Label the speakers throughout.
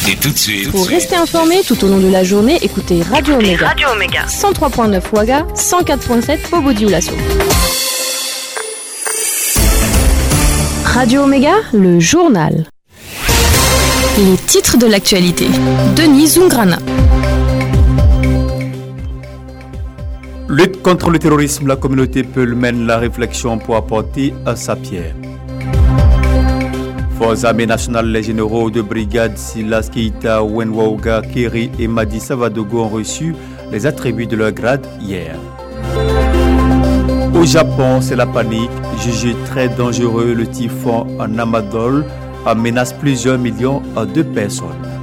Speaker 1: Et tout de suite.
Speaker 2: Pour rester informé tout au long de la journée, écoutez Radio Omega. 103.9 Ouaga, 104.7 Bobo-Dioulasso. Radio Omega, le journal. Les titres de l'actualité. Denis Zungrana.
Speaker 3: Lutte contre le terrorisme, la communauté Peul mène la réflexion pour apporter à sa pierre. Forces armées nationales, les généraux de brigade Silas Keita, Wenwaoga, Keri et Madi Savadogo ont reçu les attributs de leur grade hier. Au Japon, c'est la panique. Jugé très dangereux, le typhon en Amadol menace plusieurs millions de personnes.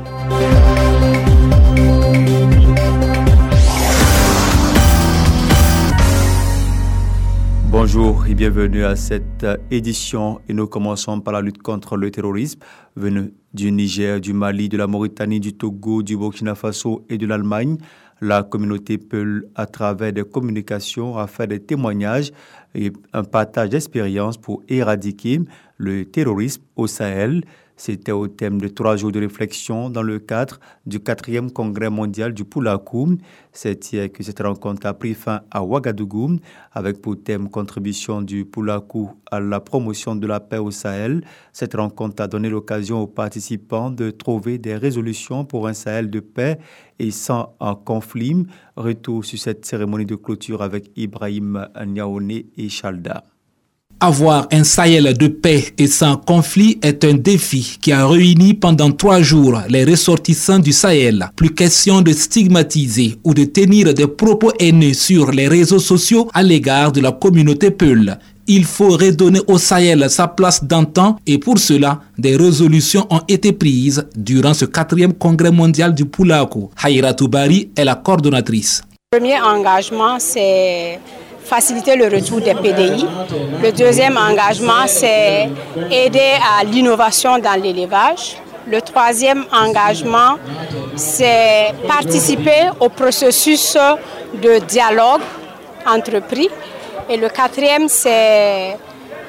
Speaker 3: Bonjour et bienvenue à cette édition et nous commençons par la lutte contre le terrorisme venu du Niger, du Mali, de la Mauritanie, du Togo, du Burkina Faso et de l'Allemagne. La communauté Peul, à travers des communications, a fait des témoignages et un partage d'expériences pour éradiquer le terrorisme au Sahel. C'était au thème de 3 jours de réflexion dans le cadre du 4e congrès mondial du Poulakou. C'est hier que cette rencontre a pris fin à Ouagadougou avec pour thème contribution du Poulakou à la promotion de la paix au Sahel. Cette rencontre a donné l'occasion aux participants de trouver des résolutions pour un Sahel de paix et sans conflit. Retour sur cette cérémonie de clôture avec Ibrahim Niaoné et Chalda.
Speaker 4: Avoir un Sahel de paix et sans conflit est un défi qui a réuni pendant 3 jours les ressortissants du Sahel. Plus question de stigmatiser ou de tenir des propos haineux sur les réseaux sociaux à l'égard de la communauté Peul. Il faut redonner au Sahel sa place d'antan et pour cela, des résolutions ont été prises durant ce 4e congrès mondial du Poulakou. Haïratou Bari est la coordonnatrice.
Speaker 5: Le premier engagement, c'est faciliter le retour des PDI. Le deuxième engagement, c'est aider à l'innovation dans l'élevage. Le troisième engagement, c'est participer au processus de dialogue entrepris. Et le quatrième, c'est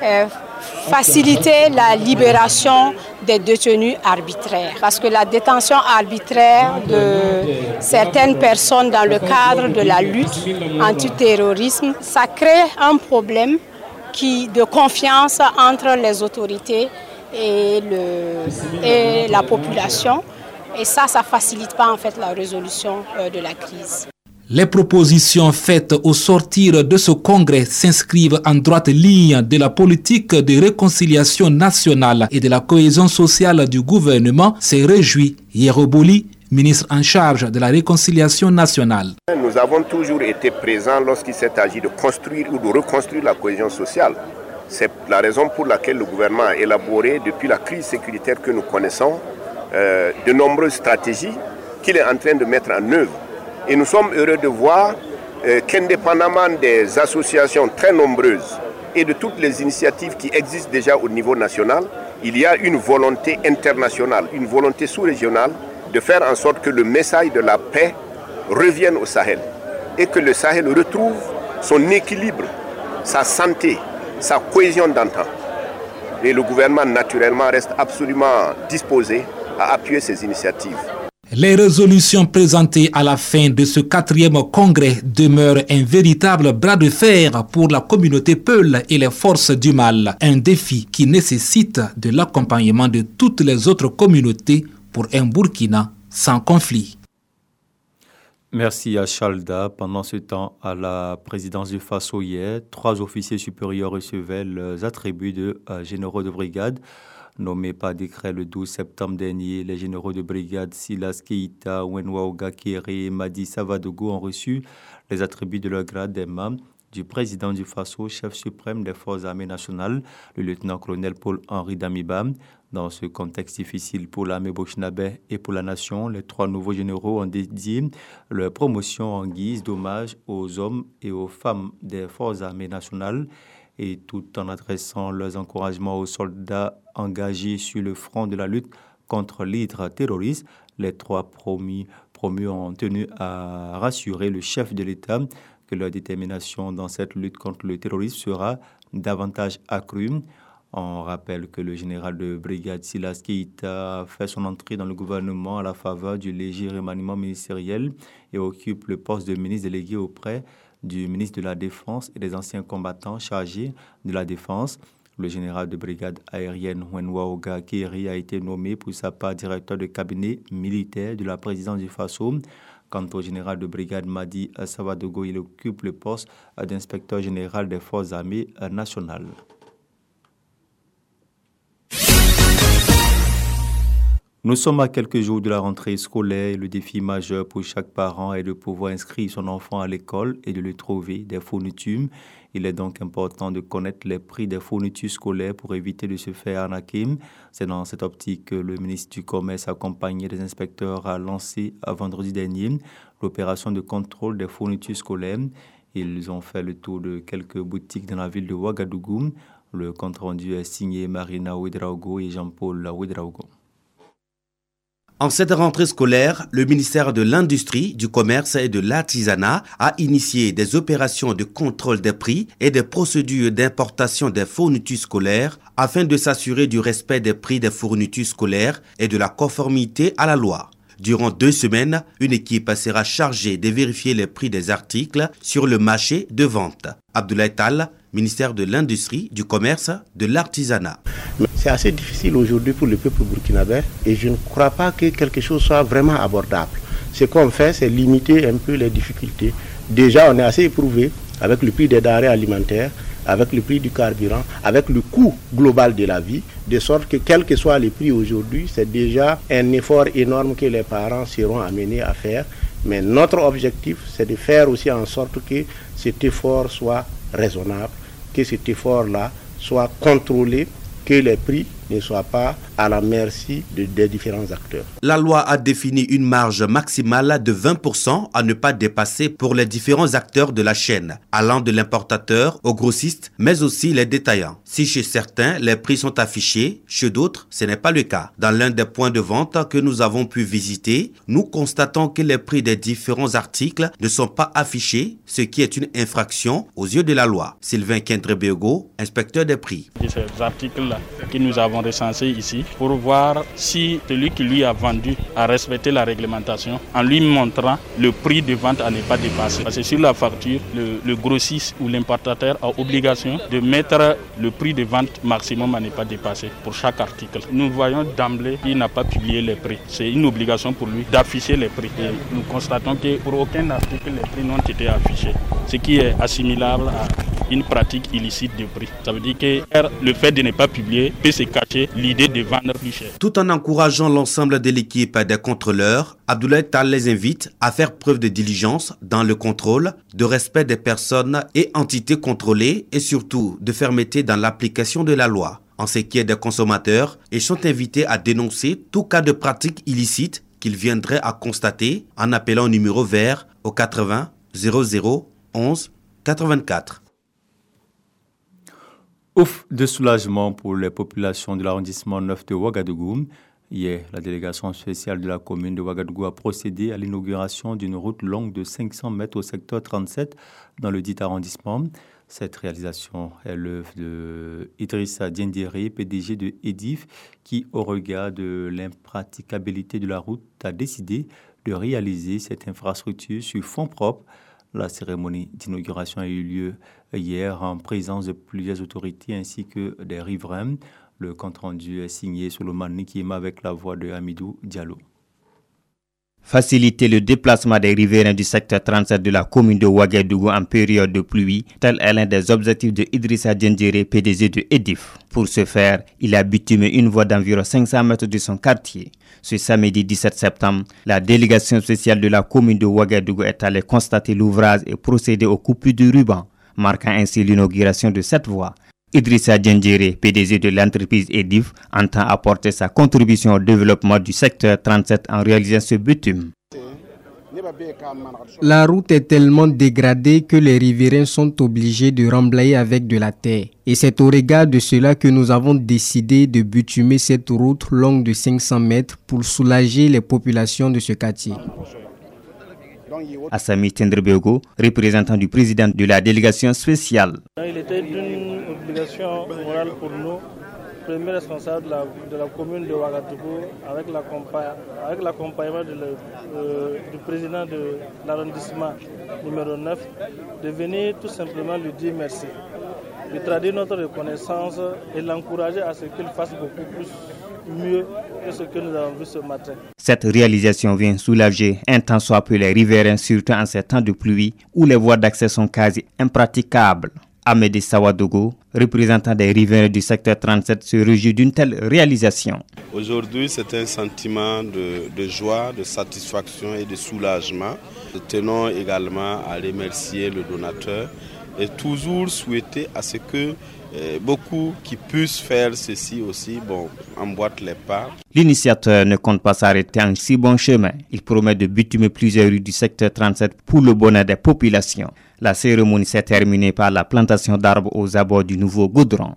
Speaker 5: faciliter la libération des détenus arbitraires. Parce que la détention arbitraire de certaines personnes dans le cadre de la lutte antiterrorisme, ça crée un problème de confiance entre les autorités et la population. Et ça ne facilite pas en fait la résolution de la crise.
Speaker 4: Les propositions faites au sortir de ce congrès s'inscrivent en droite ligne de la politique de réconciliation nationale et de la cohésion sociale du gouvernement, s'est réjoui Yeroboli, ministre en charge de la réconciliation nationale.
Speaker 6: Nous avons toujours été présents lorsqu'il s'est agi de construire ou de reconstruire la cohésion sociale. C'est la raison pour laquelle le gouvernement a élaboré, depuis la crise sécuritaire que nous connaissons, de nombreuses stratégies qu'il est en train de mettre en œuvre. Et nous sommes heureux de voir qu'indépendamment des associations très nombreuses et de toutes les initiatives qui existent déjà au niveau national, il y a une volonté internationale, une volonté sous-régionale de faire en sorte que le message de la paix revienne au Sahel et que le Sahel retrouve son équilibre, sa santé, sa cohésion d'antan. Et le gouvernement, naturellement, reste absolument disposé à appuyer ces initiatives.
Speaker 4: Les résolutions présentées à la fin de ce 4e congrès demeurent un véritable bras de fer pour la communauté Peul et les forces du mal. Un défi qui nécessite de l'accompagnement de toutes les autres communautés pour un Burkina sans conflit.
Speaker 3: Merci à Chalda. Pendant ce temps, à la présidence du Faso hier, 3 officiers supérieurs recevaient les attributs de généraux de brigade. Nommés par décret le 12 septembre dernier, les généraux de brigade Silas Keita, Wenwaoga Keri et Madi Savadogo ont reçu les attributs de leur grade des membres du président du Faso, chef suprême des forces armées nationales, le lieutenant-colonel Paul-Henri Damiba. Dans ce contexte difficile pour l'armée burkinabé et pour la nation, les 3 nouveaux généraux ont dédié leur promotion en guise d'hommage aux hommes et aux femmes des forces armées nationales et tout en adressant leurs encouragements aux soldats engagés sur le front de la lutte contre l'hydre terroriste. Les 3 promus ont tenu à rassurer le chef de l'État que leur détermination dans cette lutte contre le terrorisme sera davantage accrue. On rappelle que le général de brigade Silas Keita a fait son entrée dans le gouvernement à la faveur du léger remaniement ministériel et occupe le poste de ministre délégué auprès du ministre de la Défense et des anciens combattants chargés de la Défense. Le général de brigade aérienne Wenwaoga Keri a été nommé pour sa part directeur de cabinet militaire de la présidence du Faso. Quant au général de brigade Madi Savadogo, il occupe le poste d'inspecteur général des forces armées nationales. Nous sommes à quelques jours de la rentrée scolaire et le défi majeur pour chaque parent est de pouvoir inscrire son enfant à l'école et de lui trouver des fournitures. Il est donc important de connaître les prix des fournitures scolaires pour éviter de se faire arnaquer. C'est dans cette optique que le ministre du Commerce accompagné des inspecteurs a lancé vendredi dernier l'opération de contrôle des fournitures scolaires. Ils ont fait le tour de quelques boutiques dans la ville de Ouagadougou. Le compte rendu est signé Marina Ouedraogo et Jean-Paul Ouedraogo.
Speaker 1: En cette rentrée scolaire, le ministère de l'Industrie, du Commerce et de l'Artisanat a initié des opérations de contrôle des prix et des procédures d'importation des fournitures scolaires afin de s'assurer du respect des prix des fournitures scolaires et de la conformité à la loi. Durant 2 semaines, une équipe sera chargée de vérifier les prix des articles sur le marché de vente. Abdoulaye Tall, ministère de l'Industrie, du Commerce, de l'Artisanat.
Speaker 7: C'est assez difficile aujourd'hui pour le peuple burkinabé et je ne crois pas que quelque chose soit vraiment abordable. Ce qu'on fait, c'est limiter un peu les difficultés. Déjà, on est assez éprouvé avec le prix des denrées alimentaires, avec le prix du carburant, avec le coût global de la vie, de sorte que quels que soient les prix aujourd'hui, c'est déjà un effort énorme que les parents seront amenés à faire. Mais notre objectif, c'est de faire aussi en sorte que cet effort soit raisonnable, que cet effort-là soit contrôlé, que les prix ne soient pas à la merci des différents acteurs.
Speaker 1: La loi a défini une marge maximale de 20% à ne pas dépasser pour les différents acteurs de la chaîne, allant de l'importateur au grossiste, mais aussi les détaillants. Si chez certains, les prix sont affichés, chez d'autres, ce n'est pas le cas. Dans l'un des points de vente que nous avons pu visiter, nous constatons que les prix des différents articles ne sont pas affichés, ce qui est une infraction aux yeux de la loi. Sylvain Kendrebego, inspecteur des prix.
Speaker 8: Ces articles-là que nous avons recensés ici, pour voir si celui qui lui a vendu a respecté la réglementation en lui montrant le prix de vente à ne pas dépasser. Parce que sur la facture, le grossiste ou l'importateur a obligation de mettre le prix de vente maximum à ne pas dépasser pour chaque article. Nous voyons d'emblée qu'il n'a pas publié les prix. C'est une obligation pour lui d'afficher les prix. Et nous constatons que pour aucun article, les prix n'ont été affichés. Ce qui est assimilable à une pratique illicite de prix. Ça veut dire que le fait de ne pas publier peut se cacher l'idée de vendre plus cher.
Speaker 1: Tout en encourageant l'ensemble de l'équipe des contrôleurs, Abdoulaye Tall les invite à faire preuve de diligence dans le contrôle, de respect des personnes et entités contrôlées et surtout de fermeté dans l'application de la loi. En ce qui est des consommateurs, ils sont invités à dénoncer tout cas de pratique illicite qu'ils viendraient à constater en appelant au numéro vert au 80 00 11 84.
Speaker 3: Ouf de soulagement pour les populations de l'arrondissement 9 de Ouagadougou. Hier, la délégation spéciale de la commune de Ouagadougou a procédé à l'inauguration d'une route longue de 500 mètres au secteur 37 dans le dit arrondissement. Cette réalisation est l'œuvre de Idrissa Diendéré, PDG de EDIF, qui, au regard de l'impraticabilité de la route, a décidé de réaliser cette infrastructure sur fonds propres. La cérémonie d'inauguration a eu lieu hier en présence de plusieurs autorités ainsi que des riverains. Le compte-rendu est signé Souleymane Nikiema avec la voix de Hamidou Diallo.
Speaker 9: Faciliter le déplacement des riverains du secteur 37 de la commune de Ouagadougou en période de pluie, tel est l'un des objectifs de Idrissa Diendéré, PDG de EDIF. Pour ce faire, il a bitumé une voie d'environ 500 mètres de son quartier. Ce samedi 17 septembre, la délégation spéciale de la commune de Ouagadougou est allée constater l'ouvrage et procéder aux coupures de ruban, marquant ainsi l'inauguration de cette voie. Idrissa Diendéré, PDG de l'entreprise EDIF, entend apporter sa contribution au développement du secteur 37 en réalisant ce bitume.
Speaker 10: La route est tellement dégradée que les riverains sont obligés de remblayer avec de la terre. Et c'est au regard de cela que nous avons décidé de bitumer cette route longue de 500 mètres pour soulager les populations de ce quartier.
Speaker 9: Assami Tendrebego, représentant du président de la délégation spéciale.
Speaker 8: Il était d'une obligation morale pour nous
Speaker 11: premier responsable de la commune de Ouagadougou, avec l'accompagnement du président de l'arrondissement numéro 9, de venir tout simplement lui dire merci, de traduire notre reconnaissance et l'encourager à ce qu'il fasse beaucoup plus mieux que ce que nous avons vu ce matin.
Speaker 9: Cette réalisation vient soulager un tant soit peu les riverains, surtout en ces temps de pluie où les voies d'accès sont quasi impraticables. Amédée Sawadogo, représentant des riverains du secteur 37, se réjouit d'une telle réalisation.
Speaker 12: Aujourd'hui, c'est un sentiment de joie, de satisfaction et de soulagement. Nous tenons également à remercier le donateur et toujours souhaiter à ce que beaucoup qui puissent faire ceci aussi, emboîtent les pas.
Speaker 9: L'initiateur ne compte pas s'arrêter en si bon chemin. Il promet de bitumer plusieurs rues du secteur 37 pour le bonheur des populations. La cérémonie s'est terminée par la plantation d'arbres aux abords du nouveau goudron.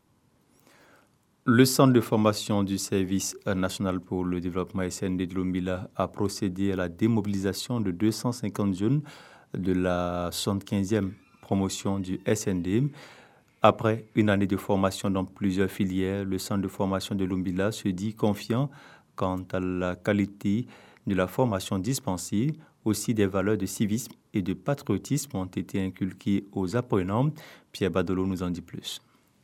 Speaker 3: Le centre de formation du service national pour le développement SND de Lumbila a procédé à la démobilisation de 250 jeunes de la 75e promotion du SND. Après une année de formation dans plusieurs filières, le centre de formation de Lumbila se dit confiant quant à la qualité de la formation dispensée. Aussi, des valeurs de civisme et de patriotisme ont été inculquées aux apprenants. Pierre Badolo nous en dit plus.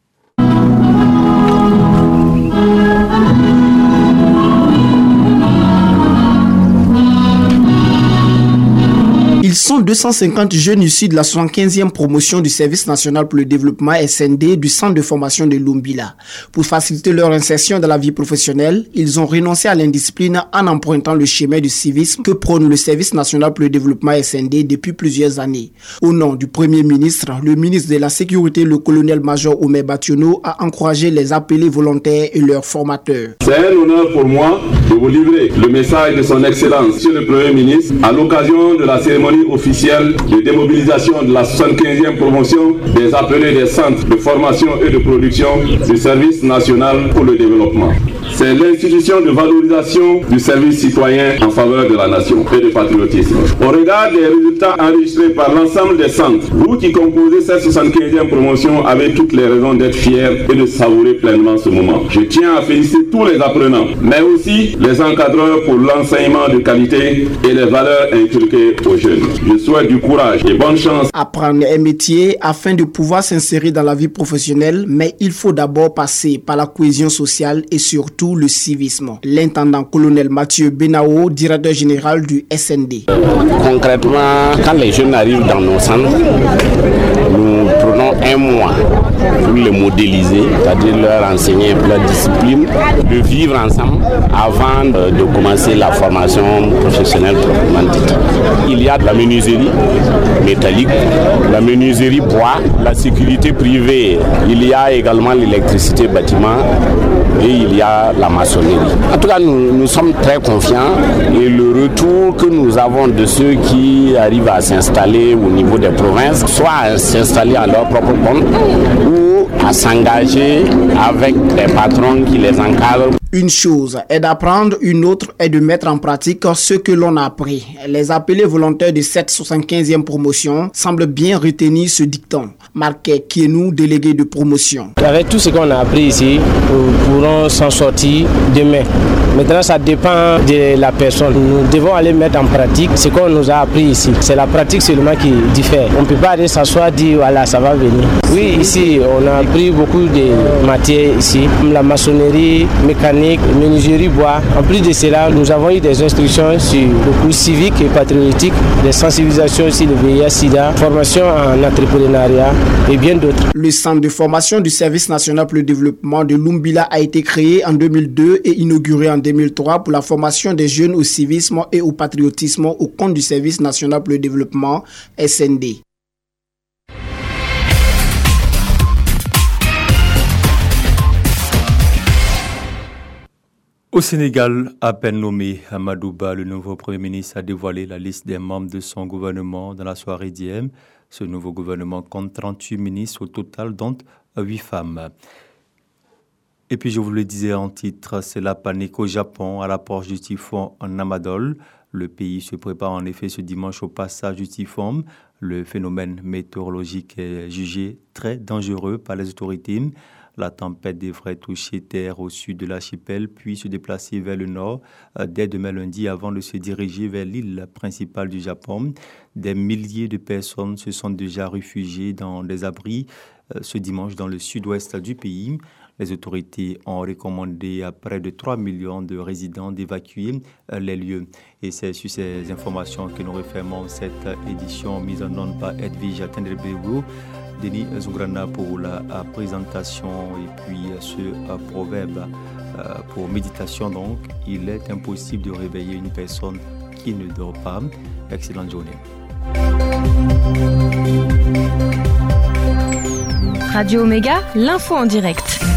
Speaker 13: Ils sont 250 jeunes issus de la 75e promotion du Service national pour le développement SND du centre de formation de Lumbila. Pour faciliter leur insertion dans la vie professionnelle, ils ont renoncé à l'indiscipline en empruntant le chemin du civisme que prône le Service national pour le développement SND depuis plusieurs années. Au nom du Premier ministre, le ministre de la Sécurité, le colonel-major Omer Bationo, a encouragé les appelés volontaires et leurs formateurs.
Speaker 14: C'est un honneur pour moi de vous livrer le message de son Excellence, Monsieur le Premier ministre, à l'occasion de la cérémonie officielle de démobilisation de la 75e promotion des appelés des centres de formation et de production du Service national pour le développement. C'est l'institution de valorisation du service citoyen en faveur de la nation et de patriotisme. Au regard des résultats enregistrés par l'ensemble des centres, vous qui composez cette 75e promotion avez toutes les raisons d'être fiers et de savourer pleinement ce moment. Je tiens à féliciter tous les apprenants, mais aussi les encadreurs pour l'enseignement de qualité et les valeurs inculquées aux jeunes. Je souhaite du courage et bonne chance.
Speaker 13: Apprendre un métier afin de pouvoir s'insérer dans la vie professionnelle, mais il faut d'abord passer par la cohésion sociale et surtout le civisme. L'intendant colonel Mathieu Benao, directeur général du SND.
Speaker 15: Concrètement, quand les jeunes arrivent dans nos centres, nous prenons un mois pour les modéliser, c'est-à-dire leur enseigner leur discipline, de vivre ensemble avant de commencer la formation professionnelle proprement dite. Il y a de la menuiserie métallique, la menuiserie bois, la sécurité privée, il y a également l'électricité bâtiment et il y a la maçonnerie. En tout cas, nous sommes très confiants et le retour que nous avons de ceux qui arrivent à s'installer au niveau des provinces, soit à s'installer à leur propre compte ou à s'engager avec des patrons qui les encadrent.
Speaker 13: Une chose est d'apprendre, une autre est de mettre en pratique ce que l'on a appris. Les appelés volontaires de cette 75e promotion semblent bien retenir ce dicton. Marquet Kienou, délégué de promotion.
Speaker 16: Avec tout ce qu'on a appris ici, nous pourrons s'en sortir demain. Maintenant, ça dépend de la personne. Nous devons aller mettre en pratique ce qu'on nous a appris ici. C'est la pratique seulement qui diffère. On ne peut pas aller s'asseoir et dire voilà, ça va venir. Oui, ici, on a appris beaucoup de matières ici, comme la maçonnerie, mécanique, menuiserie bois. En plus de cela, nous avons eu des instructions sur le cours civique et patriotique, des sensibilisations sur le VIH-Sida, formation en entrepreneuriat et bien d'autres.
Speaker 13: Le centre de formation du Service national pour le développement de Lumbila a été créé en 2002 et inauguré en 2003 pour la formation des jeunes au civisme et au patriotisme au compte du Service national pour le développement SND.
Speaker 3: Au Sénégal, à peine nommé, Amadou Ba, le nouveau Premier ministre, a dévoilé la liste des membres de son gouvernement dans la soirée d'hier. Ce nouveau gouvernement compte 38 ministres au total, dont 8 femmes. Et puis, je vous le disais en titre, c'est la panique au Japon à l'approche du typhon Namadol. Le pays se prépare en effet ce dimanche au passage du typhon. Le phénomène météorologique est jugé très dangereux par les autorités. La tempête devrait toucher terre au sud de l'archipel, puis se déplacer vers le nord dès demain lundi avant de se diriger vers l'île principale du Japon. Des milliers de personnes se sont déjà réfugiées dans des abris ce dimanche dans le sud-ouest du pays. Les autorités ont recommandé à près de 3 millions de résidents d'évacuer les lieux. Et c'est sur ces informations que nous refermons cette édition mise en onde par Edwige Tendrebego, Denis Zungrana pour la présentation et puis ce proverbe pour méditation. Donc, il est impossible de réveiller une personne qui ne dort pas. Excellente journée.
Speaker 2: Radio Omega, l'info en direct.